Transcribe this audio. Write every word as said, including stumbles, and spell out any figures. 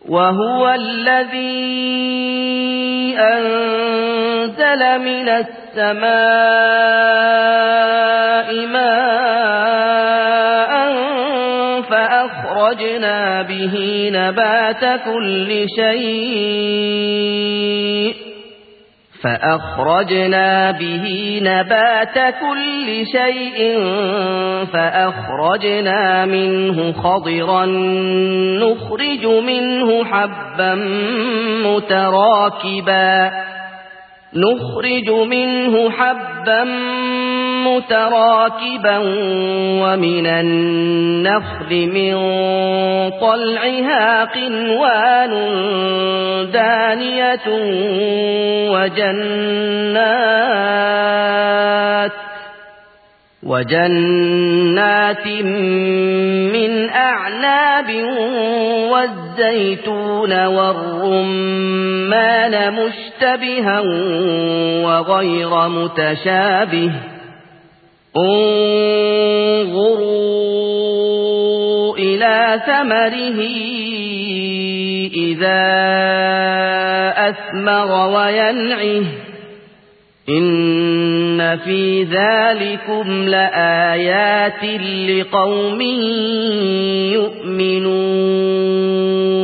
وهو الذي أنزل من السماء ماء فأخرجنا به نبات كل شيء فأخرجنا به نبات كل شيء فأخرجنا منه خضرا نخرج منه حبا متراكبا نخرج منه حبا متراكبا ومن النخل من طلعها قنوان دانية وجنات وجنات من أعناب والزيتون والرمان مشتبها وغير متشابه انظروا إلى ثمره إذا أثمر وينعه إن في ذلكم لآيات لقوم يؤمنون